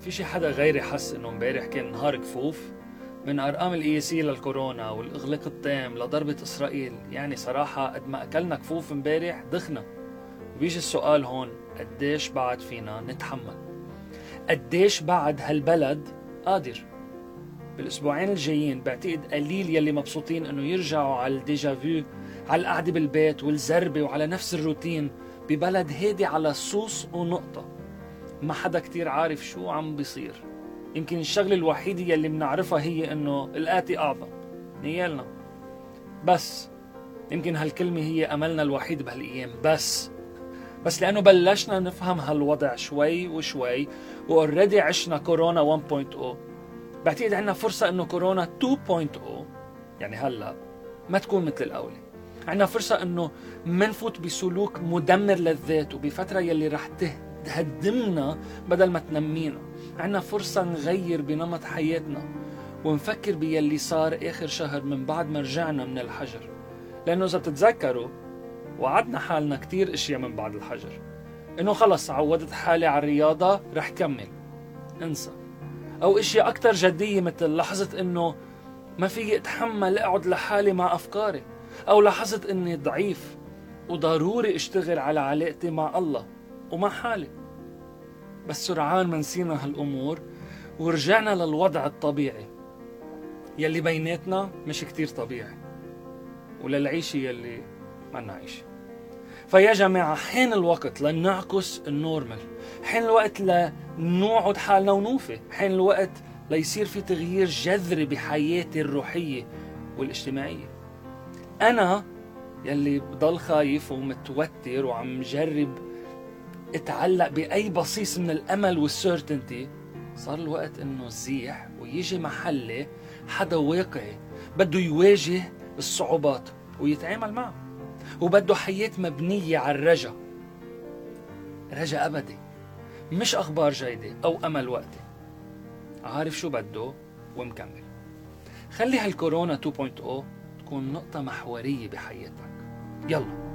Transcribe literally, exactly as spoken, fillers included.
في شي حدا غيري حس انه امبارح كان نهار كفوف من ارقام القياسية للكورونا والاغلاق التام لضربة اسرائيل؟ يعني صراحة قد ما اكلنا كفوف امبارح دخنا. وبيجي السؤال هون، قديش بعد فينا نتحمل؟ قديش بعد هالبلد قادر؟ بالاسبوعين الجايين بعتقد قليل يلي مبسوطين انه يرجعوا على الديجافو، على القعدة بالبيت والزربة وعلى نفس الروتين ببلد هادي على صوص ونقطة. ما حدا كتير عارف شو عم بيصير. يمكن الشغلة الوحيدة يلي بنعرفها هي انه الآتي اعظم، نيالنا. بس يمكن هالكلمة هي املنا الوحيد بهالايام. بس بس لانه بلشنا نفهم هالوضع شوي وشوي، واوريدي عشنا كورونا واحد نقطة صفر، بعتقد عنا فرصة انه كورونا اثنين نقطة صفر يعني هلا ما تكون مثل الاولى. عنا فرصة انه منفوت بسلوك مدمر للذات وبفترة يلي رح تهدمنا بدل ما تنمينا. عنا فرصة نغير بنمط حياتنا ونفكر بيلي صار اخر شهر من بعد ما رجعنا من الحجر. لانه اذا بتتذكروا وعدنا حالنا كتير اشياء من بعد الحجر، انه خلص عودت حالي على الرياضة رح كمل، انسى. او اشياء اكتر جدية مثل لحظة انه ما في اتحمل اقعد لحالي مع افكاري، او لحظة اني ضعيف وضروري اشتغل على علاقتي مع الله ومع حالي. بس سرعان ما نسينا هالامور ورجعنا للوضع الطبيعي يلي بيناتنا مش كتير طبيعي، وللعيشة يلي ما نعيش. فيا جماعة حين الوقت لنعكس النورمال، حين الوقت لنوعد حالنا ونوفي، حين الوقت ليصير في تغيير جذري بحياتي الروحية والاجتماعية. أنا يلي بضل خايف ومتوتر وعم جرب اتعلق بأي بصيص من الأمل والسيرتنتي، صار الوقت إنه زيح ويجي محلي حدا واقعي بده يواجه الصعوبات ويتعامل معه، وبده حياة مبنية على الرجا، رجا أبدي، مش أخبار جيدة أو أمل وقتي. عارف شو بده ومكمل. خلي هالكورونا اثنين نقطة صفر تكون نقطة محورية بحياتك. يلا